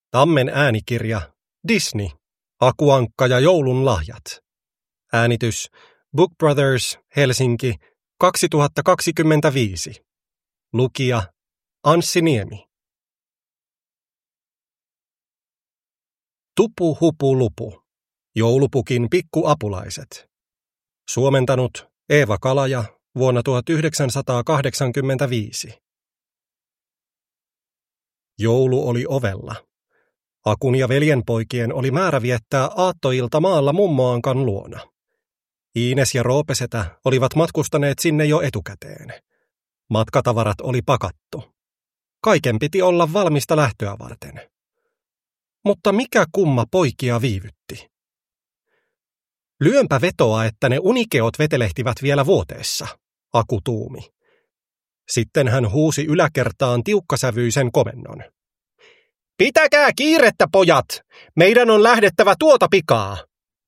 Tammen äänikirja Disney, Aku Ankka ja joulun lahjat. Äänitys Book Brothers, Helsinki, 2025. Lukija Anssi Niemi. Tupu hupu lupu. Joulupukin pikkuapulaiset. Suomentanut Eeva Kalaja vuonna 1985. Joulu oli ovella. Akun ja veljenpoikien oli määrä viettää aattoilta maalla mummoankan luona. Iines ja Roopesetä olivat matkustaneet sinne jo etukäteen. Matkatavarat oli pakattu. Kaiken piti olla valmista lähtöä varten. Mutta mikä kumma poikia viivytti? Lyönpä vetoa, että ne unikeot vetelehtivät vielä vuoteessa, Aku tuumi. Sitten hän huusi yläkertaan tiukkasävyisen komennon. Pitäkää kiirettä, pojat! Meidän on lähdettävä tuota pikaa!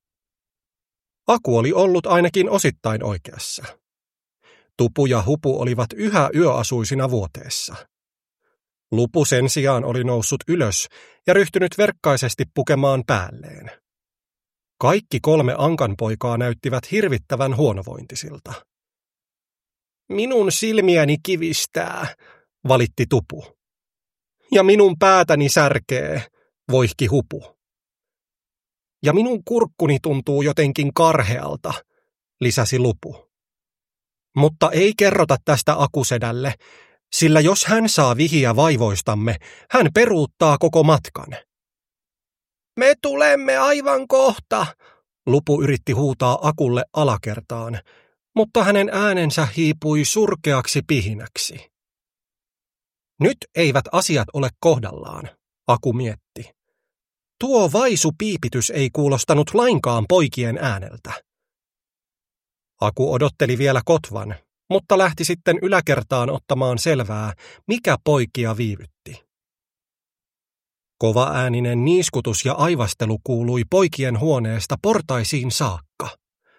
Aku oli ollut ainakin osittain oikeassa. Tupu ja Hupu olivat yhä yöasuisina vuoteessa. Lupu sen sijaan oli noussut ylös ja ryhtynyt verkkaisesti pukemaan päälleen. Kaikki 3 ankanpoikaa näyttivät hirvittävän huonovointisilta. Minun silmiäni kivistää, valitti Tupu. Ja minun päätäni särkee, voihki Hupu. Ja minun kurkkuni tuntuu jotenkin karhealta, lisäsi Lupu. Mutta ei kerrota tästä Akusedälle, sillä jos hän saa vihiä vaivoistamme, hän peruuttaa koko matkan. Me tulemme aivan kohta, Lupu yritti huutaa Akulle alakertaan, mutta hänen äänensä hiipui surkeaksi pihinäksi. Nyt eivät asiat ole kohdallaan, Aku mietti. Tuo vaisupiipitys ei kuulostanut lainkaan poikien ääneltä. Aku odotteli vielä kotvan, mutta lähti sitten yläkertaan ottamaan selvää, mikä poikia viivytti. Kovaääninen niiskutus ja aivastelu kuului poikien huoneesta portaisiin saakka.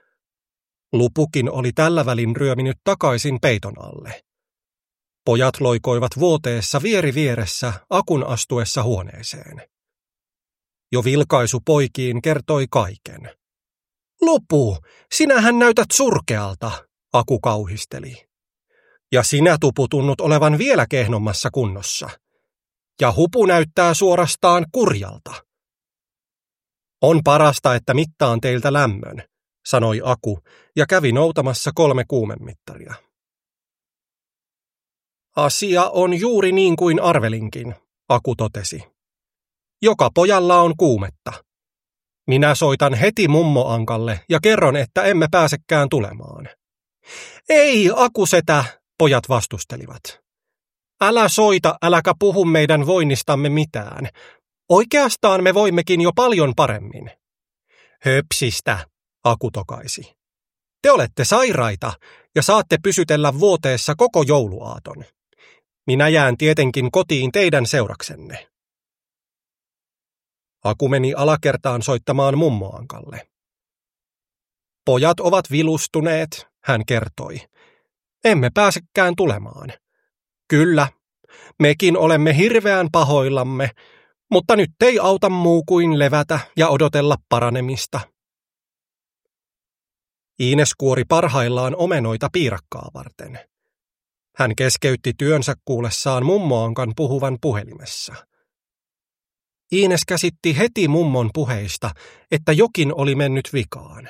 Lupukin oli tällä välin ryöminyt takaisin peiton alle. Pojat loikoivat vuoteessa vieri vieressä Akun astuessa huoneeseen. Jo vilkaisu poikiin kertoi kaiken. Lupu, sinähän näytät surkealta, Aku kauhisteli. Ja sinä, Tupu, tunnut olevan vielä kehnommassa kunnossa. Ja Hupu näyttää suorastaan kurjalta. On parasta, että mittaan teiltä lämmön, sanoi Aku ja kävi noutamassa 3 kuumemittaria. Asia on juuri niin kuin arvelinkin, Aku totesi. Joka pojalla on kuumetta. Minä soitan heti mummoankalle ja kerron, että emme pääsekään tulemaan. Ei, Akusetä, pojat vastustelivat. Älä soita, äläkä puhu meidän voinnistamme mitään. Oikeastaan me voimmekin jo paljon paremmin. Höpsistä, Aku tokaisi. Te olette sairaita ja saatte pysytellä vuoteessa koko jouluaaton. Minä jään tietenkin kotiin teidän seuraksenne. Aku meni alakertaan soittamaan mummoankalle. Pojat ovat vilustuneet, hän kertoi. Emme pääsekään tulemaan. Kyllä, mekin olemme hirveän pahoillamme, mutta nyt ei auta muu kuin levätä ja odotella paranemista. Iines kuori parhaillaan omenoita piirakkaa varten. Hän keskeytti työnsä kuullessaan mummoankan puhuvan puhelimessa. Iines käsitti heti mummon puheista, että jokin oli mennyt vikaan.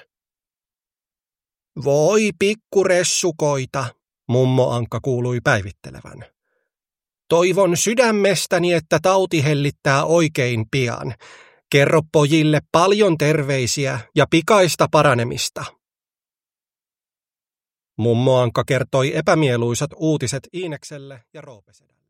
Voi pikkuressukoita, mummoankka kuului päivittelevän. Toivon sydämestäni, että tauti hellittää oikein pian. Kerro pojille paljon terveisiä ja pikaista paranemista. Mummoankka kertoi epämieluisat uutiset Iinekselle ja Roopesedälle.